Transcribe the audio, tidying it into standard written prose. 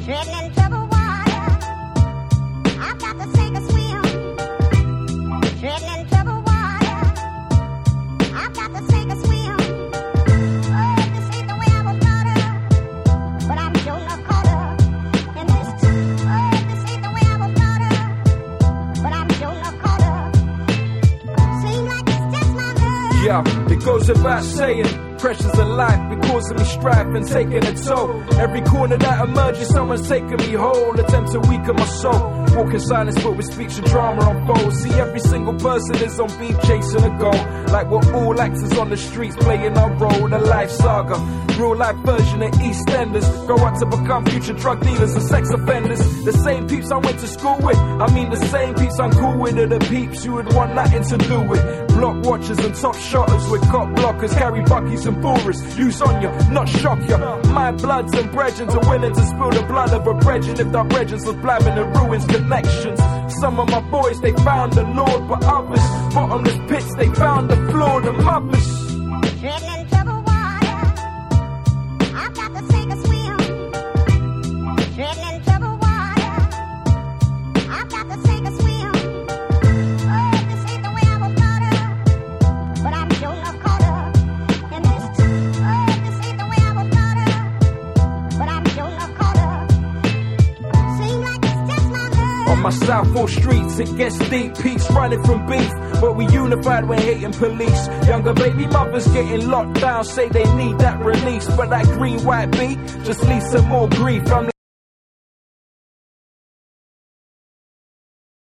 Treading in troubled water, I've got to sink or swim. Treading in troubled water, I've got to sink or swim. Oh, this ain't the way I was brought up, but I'm sure enough caught up in this too. Oh, this ain't the way I was brought up, but I'm sure enough caught up. Seem like it's just my love. Yeah, it goes without saying. Pressures of life been causing me strife and taking a toll. Every corner that emerges, someone's taking me whole. Attempt to weaken my soul. Walk in silence, but with speech and drama unfold. See, every single person is on beat chasing a goal. Like we're all actors on the streets playing our role. The life saga, real life version of EastEnders. Grow up to become future drug dealers and sex offenders. The same peeps I went to school with, I mean the same peeps I'm cool with. Are the peeps you would want nothing to do with. Block watchers and top shotters with cop blockers. Carry buckies and boorers, use on ya, not shock ya. My bloods and brethren are willing to spill the blood of a brethren. If that brethren was blabbing the ruins connections. Some of my boys, they found the Lord, but others, bottomless pits, they found the floor, the mothers. Treading in troubled water, I've got to sink or swim. Treading in troubled water, I've got to sink or swim. Oh, this ain't the way I was brought up, but I'm sure enough caught up in this too. Oh, this ain't the way I was brought up, but I'm sure enough caught up. Seem like it's just my love. On my Southall streets, it gets deep. Peace running from beef, but we unified when hating police. Younger baby mothers getting locked down, say they need that release. But that green white beat just leads to more grief. I'm